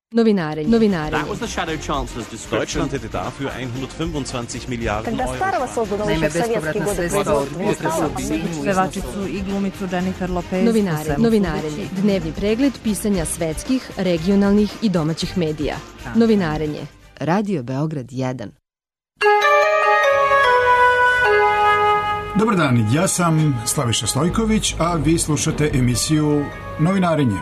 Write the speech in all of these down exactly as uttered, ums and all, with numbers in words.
Novinarenje. Novinarenje. Deutschland hätte dafür hundertfünfundzwanzig Miliarden Euro. Naime, bespovratna sredstva od potresa u Sinju. Pevačicu i glumicu Jennifer Lopez. Novinarenje. Novinarenje. Dnevni pregled pisanja svetskih, regionalnih i domaćih medija. Novinarenje. Radio Beograd jedan. Dobar dan, ja sam Slaviša Stojković, a vi slušate emisiju Novinarenje.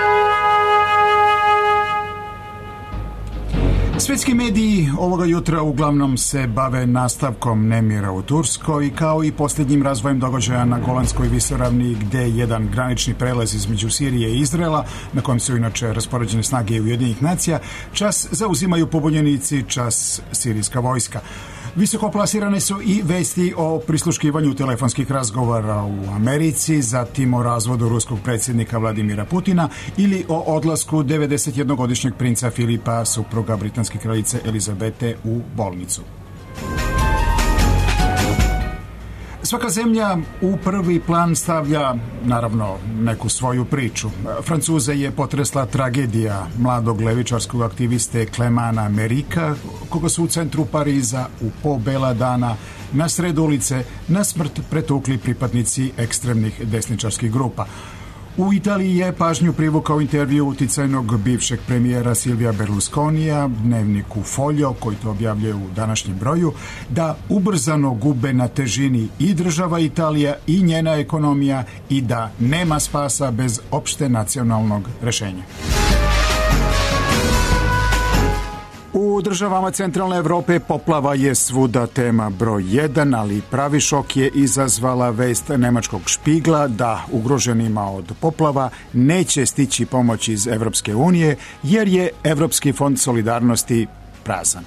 Svetski mediji ovoga jutra uglavnom se bave nastavkom nemira u Turskoj, kao i posljednjim razvojem događaja na Golanskoj visoravni, gde jedan granični prelaz između Sirije i Izraela, na kojem su inače raspoređene snage Ujedinjenih nacija, čas zauzimaju pobunjenici, čas sirijska vojska. Visoko plasirane su i vesti o prisluškivanju telefonskih razgovora u Americi, zatim o razvodu ruskog predsjednika Vladimira Putina ili o odlasku devedesetjednogodišnjeg princa Filipa, supruga britanske kraljice Elizabete, u bolnicu. Svaka zemlja u prvi plan stavlja, naravno, neku svoju priču. Francuze je potresla tragedija mladog levičarskog aktiviste Clemana Merika, koga su u centru Pariza u po bela dana na sred ulice na smrt pretukli pripadnici ekstremnih desničarskih grupa. U Italiji je pažnju privukao intervju uticajnog bivšeg premijera Silvija Berlusconija dnevniku Foglio, koji to objavljuje u današnjem broju, da ubrzano gube na težini i država Italija i njena ekonomija i da nema spasa bez opšte nacionalnog rešenja. U državama centralne Evrope poplava je svuda tema broj jedan, ali pravi šok je izazvala vest nemačkog Špigla da ugroženima od poplava neće stići pomoć iz Evropske unije, jer je Evropski fond solidarnosti prazan.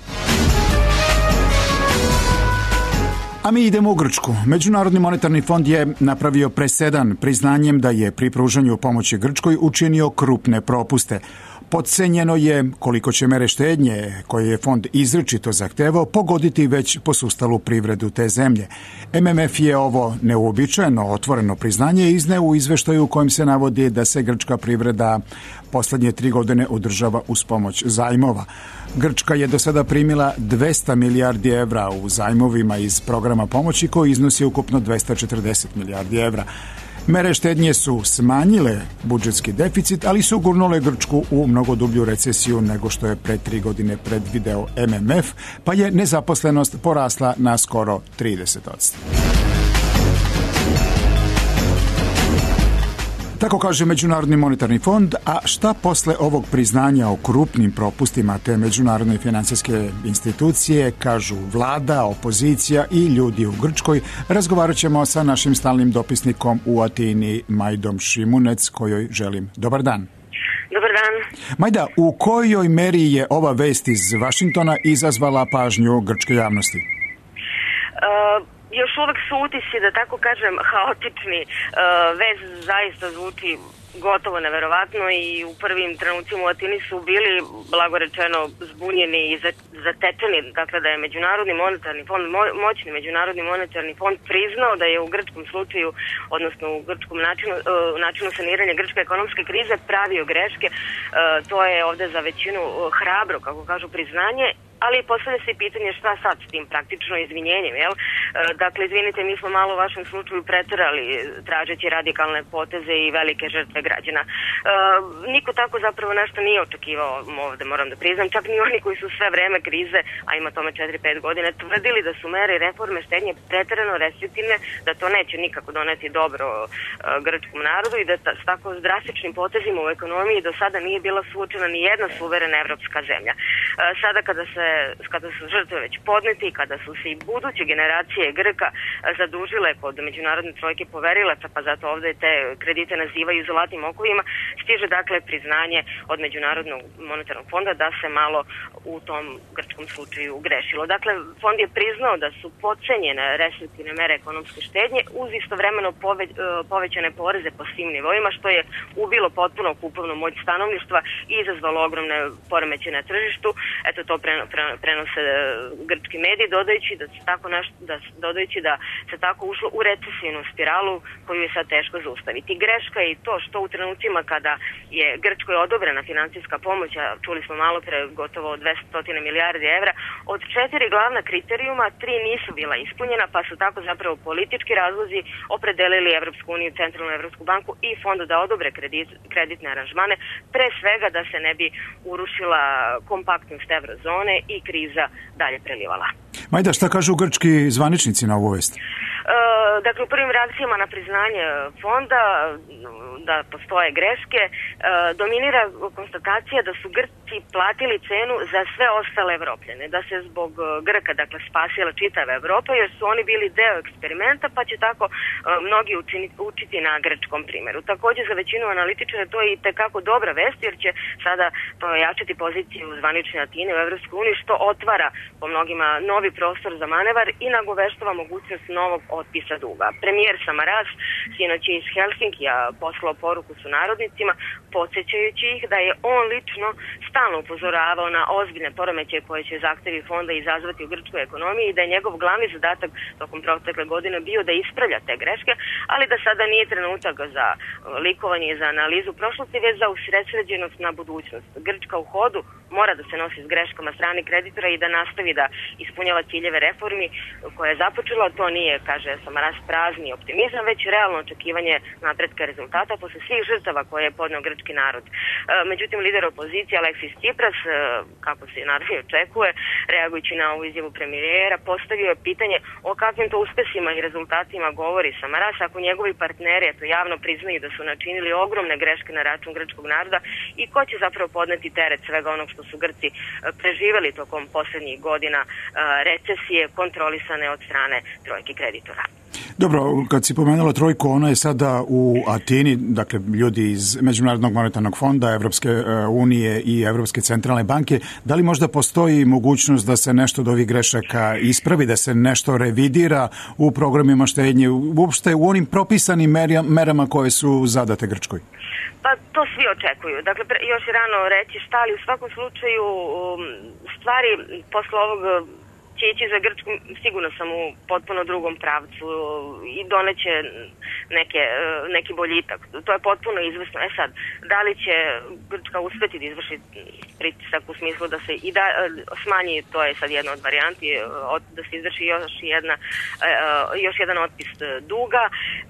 A mi idemo u Grčku. Međunarodni monetarni fond je napravio presedan priznanjem da je pri pružanju pomoći Grčkoj učinio krupne propuste. Podcenjeno je koliko će mere štednje, koje je fond izričito zahtevao, pogoditi već posustalu privredu te zemlje. M M F je ovo neuobičajeno otvoreno priznanje izneo u izveštaju u kojem se navodi da se grčka privreda poslednje tri godine održava uz pomoć zajmova. Grčka je do sada primila dvesta milijardi evra u zajmovima iz programa pomoći, koji iznosi ukupno dvesta četrdeset milijardi evra. Mere štednje su smanjile budžetski deficit, ali su gurnule Grčku u mnogo dublju recesiju nego što je pre tri godine predvideo M M F, pa je nezaposlenost porasla na skoro trideset posto. Tako kaže Međunarodni monetarni fond, a šta posle ovog priznanja o krupnim propustima te međunarodne financijske institucije kažu vlada, opozicija i ljudi u Grčkoj, razgovarat ćemo sa našim stalnim dopisnikom u Atini, Majdom Šimunec, kojoj želim dobar dan. Dobar dan. Majda, u kojoj meri je ova vest iz Vašingtona izazvala pažnju grčke javnosti? Uh... Još uvek su utisci, da tako kažem, haotični. Vez zaista zvuči gotovo neverovatno i u prvim trenucima u Atini su bili, blago rečeno, zbunjeni i zatečeni. Dakle, da je Međunarodni monetarni fond, moćni Međunarodni monetarni fond priznao da je u grčkom slučaju, odnosno u grčkom načinu, načinu saniranja grčke ekonomske krize pravio greške. To je ovde za većinu hrabro, kako kažu, priznanje. Ali postavlja se i pitanje šta sad s tim praktično izvinjenjem, jel? Dakle, izvinite, mi smo malo u vašem slučaju preterali tražeći radikalne poteze i velike žrtve građana. E, niko tako zapravo nešto nije očekivao ovde, moram da priznam, čak ni oni koji su sve vreme krize, a ima tome četiri pet godine, tvrdili da su mere i reforme štednje preterano restriktivne, da to neće nikako doneti dobro e, grčkom narodu i da ta, s tako drastičnim potezima u ekonomiji do sada nije bila suočena ni jedna suverena evropska zemlja. E, sada kada se kada su žrtve već podneti i kada su se i buduće generacije Grka zadužile kod međunarodne trojke poverilaca, pa zato ovde te kredite nazivaju zlatnim okovima, stiže dakle priznanje od Međunarodnog monetarnog fonda da se malo u tom grčkom slučaju grešilo. Dakle, fond je priznao da su podcenjene restriktivne mere ekonomske štednje uz istovremeno pove, povećane poreze po svim nivoima, što je ubilo potpuno kupovnu moć stanovništva i izazvalo ogromne poremećaje na tržištu. Eto, to prenose grčki mediji, dodajući da se tako, naš, da, dodajući da se tako ušlo u recesivnu spiralu koju je sad teško zaustaviti. Greška je i to što u trenucima kada je Grčkoj odobrena finansijska pomoć, a čuli smo malo pre gotovo dvesta milijardi evra, od četiri glavna kriterijuma, tri nisu bila ispunjena, pa su tako zapravo politički razlozi opredelili Evropsku uniju, Centralnu Evropsku banku i fondu da odobre kredit, kreditne aranžmane, pre svega da se ne bi urušila kompaktnost evrozone i kriza dalje prelivala. Majda, šta kažu grčki zvaničnici na ovu vest? E, dakle, u prvim reakcijama na priznanje fonda da postoje greške, e, dominira konstatacija da su Grci platili cenu za sve ostale Evropljane, da se zbog Grka, dakle, spasila čitava Evropa, jer su oni bili deo eksperimenta, pa će tako e, mnogi učini, učiti na grčkom primjeru. Takođe, za većinu analitičara to je i tekako dobra vest, jer će sada pojačati poziciju zvanične Atine u Evropskoj uniji, što otvara po mnogima novi prostor za manevar i nagoveštava mogućnost novog otpisa duga. Premijer Samaras sinoć je iz Helsinkija poslao poruku su narodnicima, podsjećajući ih da je on lično stalno upozoravao na ozbiljne poremećaje koje će zahtevi fonda izazvati u grčkoj ekonomiji i da je njegov glavni zadatak tokom protekle godine bio da ispravlja te greške, ali da sada nije trenutak za likovanje i za analizu prošlosti, već za usredsređenost na budućnost. Grčka u hodu mora da se nosi s greškama strani kreditora i da nastavi da ispunjava ciljeve reformi koje je započela. To nije, kaže Samaras, prazni optimizam, već realno očekivanje napretka rezultata posle svih žrtava koje je podneo grčki narod. Međutim, lider opozicije Aleksis Tsipras, kako se naravno očekuje, reagujući na ovu izjavu premijera, postavio je pitanje o kakvim to uspesima i rezultatima govori Samaras ako njegovi partneri eto javno priznaju da su načinili ogromne greške na račun grčkog naroda i ko će zapravo podneti teret svega onog što su Grci preživeli tokom poslednjih godina recesije kontrolisane od strane trojke kreditora. Dobro, kad si pomenula trojku, ona je sada u Atini, dakle ljudi iz Međunarodnog monetarnog fonda, Evropske unije i Evropske centralne banke. Da li možda postoji mogućnost da se nešto od ovih grešaka ispravi, da se nešto revidira u programima štednje, uopšte u onim propisanim merama koje su zadate Grčkoj? Pa to svi očekuju. Dakle, još je rano reći šta, ali u svakom slučaju stvari posle ovog će ići za Grčku, sigurno sam u potpuno drugom pravcu i doneće neke, neki boljitak. To je potpuno izvrsno. E sad, da li će Grčka uspeti da izvrši pritisak u smislu da se i da smanji, to je sad jedna od varijanti, da se izvrši još, jedna, još jedan otpis duga.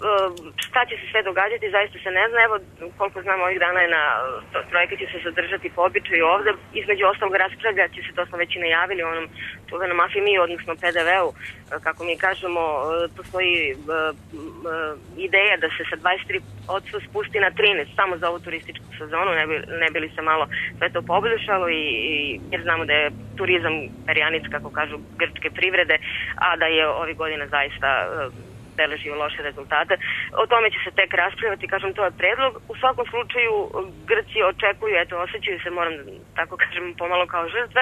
Šta će se sve događati, zaista se ne zna. Evo, koliko znam, ovih dana je na trojka će se zadržati po običaju ovde. Između ostalog raspravlja će se, to smo već i najavili, onom čuvenom afimi, odnosno P D V-u, kako mi kažemo, postoji ideja da se sa dvadeset tri posto spusti na trinaest samo za ovu turističku sezonu, ne bi, ne bi li se malo sve to poboljšalo i, i jer znamo da je turizam perjanic, kako kažu, grčke privrede, a da je ovih godina zaista beležio loše rezultate. O tome će se tek raspravljati, kažem, to je predlog. U svakom slučaju Grci očekuju, eto, osjećaju se, moram tako kažem, pomalo kao žrtve,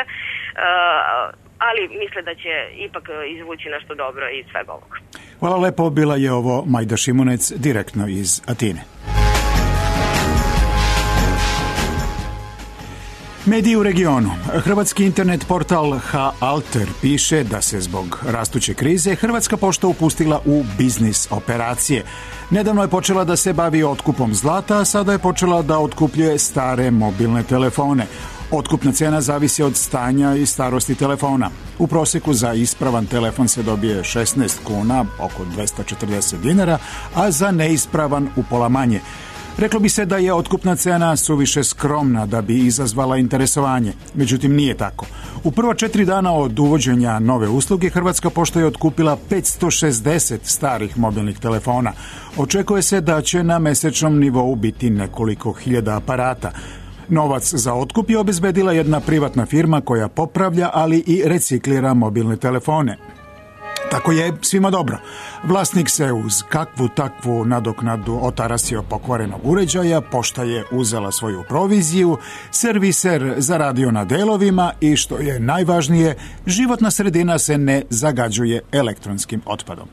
ali misle da će ipak izvući nešto dobro iz svega ovoga. Hvala lepo, bila je ovo Majda Šimunec direktno iz Atine. Mediji u regionu. Hrvatski internet portal H-Alter piše da se zbog rastuće krize Hrvatska pošta upustila u biznis operacije. Nedavno je počela da se bavi otkupom zlata, a sada je počela da otkupljuje stare mobilne telefone. Otkupna cena zavisi od stanja i starosti telefona. U proseku za ispravan telefon se dobije šesnaest kuna, oko dvesta četrdeset dinara, a za neispravan upola manje. Reklo bi se da je otkupna cena suviše skromna da bi izazvala interesovanje. Međutim, nije tako. U prva četiri dana od uvođenja nove usluge Hrvatska pošta je otkupila petsto šezdeset starih mobilnih telefona. Očekuje se da će na mesečnom nivou biti nekoliko hiljada aparata. Novac za otkup je obezbedila jedna privatna firma koja popravlja, ali i reciklira mobilne telefone. Tako je svima dobro. Vlasnik se uz kakvu takvu nadoknadu otarasio pokvarenog uređaja, pošta je uzela svoju proviziju, serviser zaradio na delovima i, što je najvažnije, životna sredina se ne zagađuje elektronskim otpadom.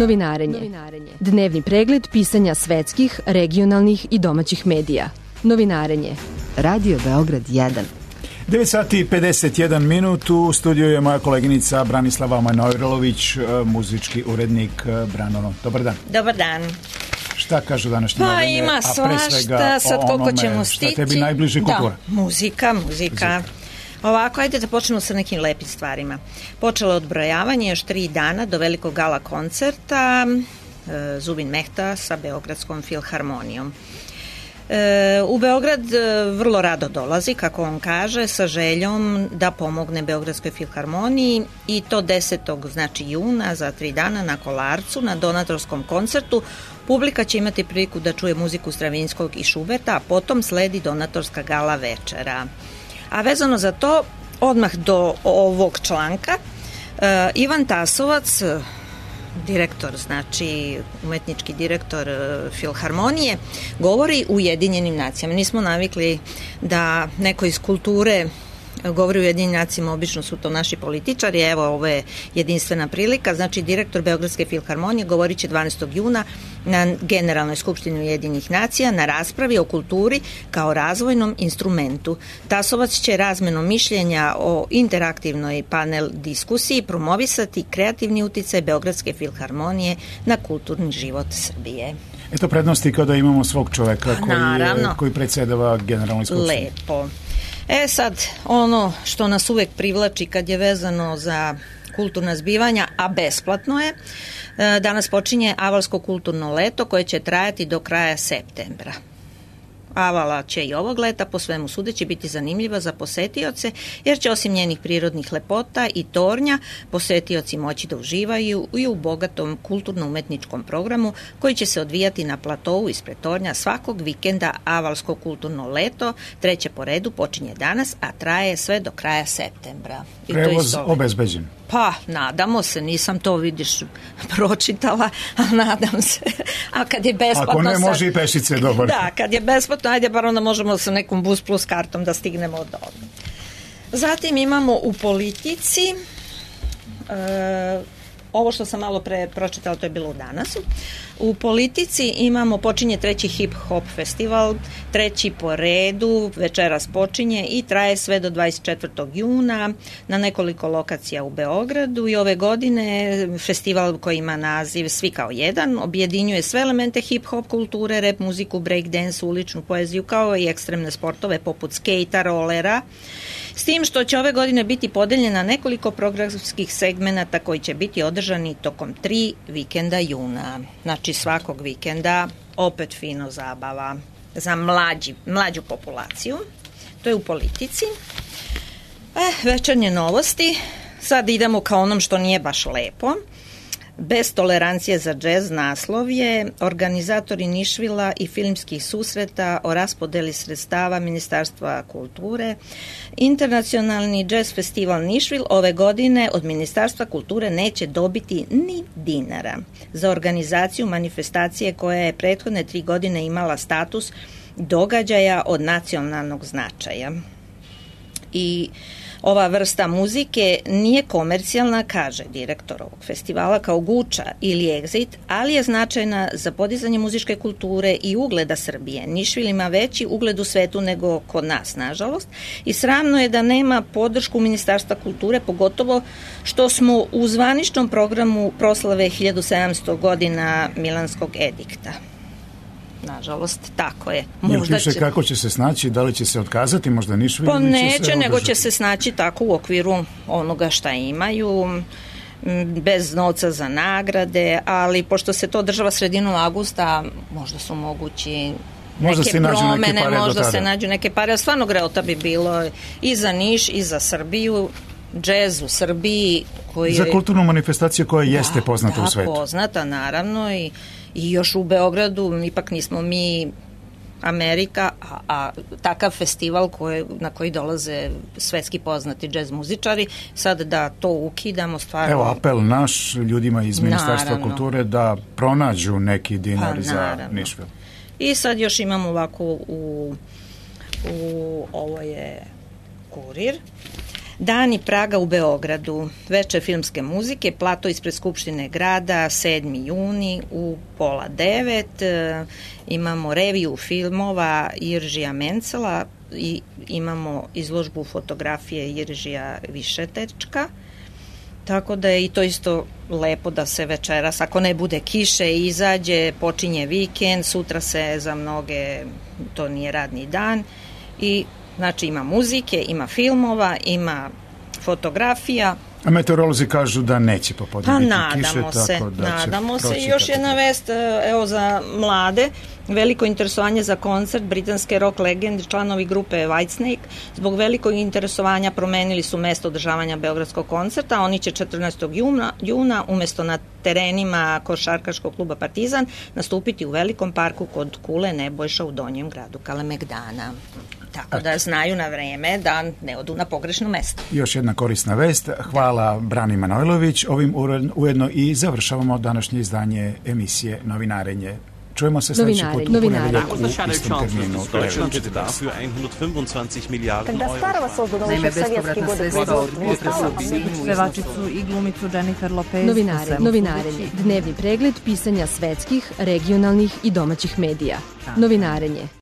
Novinarenje. Dnevni pregled pisanja svetskih, regionalnih i domaćih medija. Novinarenje. Radio Beograd jedan. devet sati i pedeset jedan minut. U studiju je moja koleginica Branislava Manojlović, muzički urednik. Brano, dobar dan. Dobar dan. Šta kažu današnje pa, novine? Ima svašta, sad koliko ćemo stići. Šta tebi najbliže kultura? Da, muzika, muzika. Ovako, ajde da počnemo sa nekim lepim stvarima. Počelo odbrojavanje još tri dana do velikog gala koncerta e, Zubin Mehta sa Beogradskom filharmonijom. E, u Beograd vrlo rado dolazi, kako on kaže, sa željom da pomogne Beogradskoj filharmoniji i to desetog znači juna za tri dana na Kolarcu na donatorskom koncertu. Publika će imati priliku da čuje muziku Stravinskog i Šuberta, a potom sledi donatorska gala večera. A vezano za to, odmah do ovog članka, e, Ivan Tasovac, direktor, znači umetnički direktor e, filharmonije, govori u Ujedinjenim nacijama. Nismo navikli da neko iz kulture govori u Ujedinjenim nacijama, obično su to naši političari, evo ovo je jedinstvena prilika, znači direktor Beogradske filharmonije govorit će dvanaestog juna na Generalnoj skupštini Ujedinjenih nacija na raspravi o kulturi kao razvojnom instrumentu. Tasovac će razmenom mišljenja o interaktivnoj panel diskusiji promovisati kreativni uticaj Beogradske filharmonije na kulturni život Srbije. Eto prednosti kada imamo svog čoveka koji, koji predsedava Generalnoj skupštini. Lepo. E sad, ono što nas uvek privlači kad je vezano za kulturna zbivanja, a besplatno je, danas počinje Avalsko kulturno leto koje će trajati do kraja septembra. Avala će i ovog leta po svemu sudeći biti zanimljiva za posetioce, jer će osim njenih prirodnih lepota i tornja posetioci moći da uživaju i u bogatom kulturno-umetničkom programu koji će se odvijati na platovu ispred tornja svakog vikenda. Avalsko kulturno leto, treće po redu, počinje danas, a traje sve do kraja septembra. I prevoz obezbeđen. Pa, nadamo se, nisam to, vidiš, pročitala, ali nadam se. A kad je besplatno... Ako ne, može i pešice, dobar. Da, kad je besplatno, ajde, bar onda možemo sa nekom Bus Plus kartom da stignemo od ovdje. Zatim imamo u politici, e, ovo što sam malo pre pročitala, to je bilo u Danasu. U politici imamo, počinje treći hip-hop festival, treći po redu, večeras počinje i traje sve do dvadeset četvrtog juna na nekoliko lokacija u Beogradu i ove godine festival koji ima naziv Svi kao jedan objedinjuje sve elemente hip-hop kulture, rap muziku, breakdance, uličnu poeziju kao i ekstremne sportove poput skejta, rolera, s tim što će ove godine biti podeljena na nekoliko programskih segmenata koji će biti održani tokom tri vikenda juna. Znači svakog vikenda opet fino zabava za mlađi, mlađu populaciju. To je u politici. E, večernje novosti. Sad idemo ka onom što nije baš lepo. Bez tolerancije za džez naslov je organizatori Nišvila i filmskih susreta o raspodeli sredstava Ministarstva kulture. Internacionalni džez festival Nišvil ove godine od Ministarstva kulture neće dobiti ni dinara za organizaciju manifestacije koja je prethodne tri godine imala status događaja od nacionalnog značaja. I ova vrsta muzike nije komercijalna, kaže direktor ovog festivala, kao Guča ili Exit, ali je značajna za podizanje muzičke kulture i ugleda Srbije. Nišvil ima veći ugled u svetu nego kod nas, nažalost, i sramno je da nema podršku Ministarstva kulture, pogotovo što smo u zvaničnom programu proslave hiljadu sedamsto godina Milanskog edikta. Nažalost, tako je. Možda će... Kako će se snaći? Da li će se otkazati? Možda Nišvil? Pa neće, će nego će se snaći tako u okviru onoga šta imaju, bez novca za nagrade, ali pošto se to održava sredinom avgusta, možda su mogući možda neke se promene, neke možda se nađu neke pare. Stvarno greota bi bilo i za Niš, i za Srbiju, džez u Srbiji. Koji za kulturnu manifestaciju koja jeste da, poznata da, u svetu. Da, poznata, naravno, i I još u Beogradu, ipak nismo mi Amerika, a, a takav festival koje, na koji dolaze svetski poznati džez muzičari, sad da to ukidamo stvarno... Evo apel naš ljudima iz Ministarstva naravno. kulture da pronađu neki dinar pa, za Nišvil. I sad još imamo ovako u, u ovo je Kurir. Dani Praga u Beogradu, veče filmske muzike, plato ispred Skupštine grada, sedmi juni u pola devet. E, imamo reviju filmova Jiržija Mencela i imamo izložbu fotografije Jiržija Višetečka. Tako da je i to isto lepo da se večeras, ako ne bude kiše, izađe, počinje vikend, sutra se za mnoge, to nije radni dan i znači ima muzike, ima filmova, ima fotografija. A meteorolozi kažu da neće popodne biti kiše, se, tako da će nadamo se. proći. Još jedna vest, evo za mlade, veliko interesovanje za koncert britanske rock legende, članovi grupe Whitesnake, zbog velikog interesovanja promenili su mesto održavanja beogradskog koncerta, oni će četrnaestog juna, juna umesto na terenima košarkaškog kluba Partizan nastupiti u velikom parku kod Kule Nebojša u Donjem gradu Kalemegdana. Tako da znaju na vreme da ne odu na pogrešno mesto. Još jedna korisna vest. Hvala Brani Manojlović. Ovim ujedno i završavamo današnje izdanje emisije Novinarenje. Čujemo se sljedeći put u ponedeljak u istom terminu. Deutschland hätte dafür hundertfünfundzwanzig Milliarden Euro. Naime, bespovratna sredstva od potresa pevačicu i glumicu Jennifer Lopez. Novinare, novinarenje. Dnevni pregled pisanja svetskih, regionalnih i domaćih medija. Novinarenje.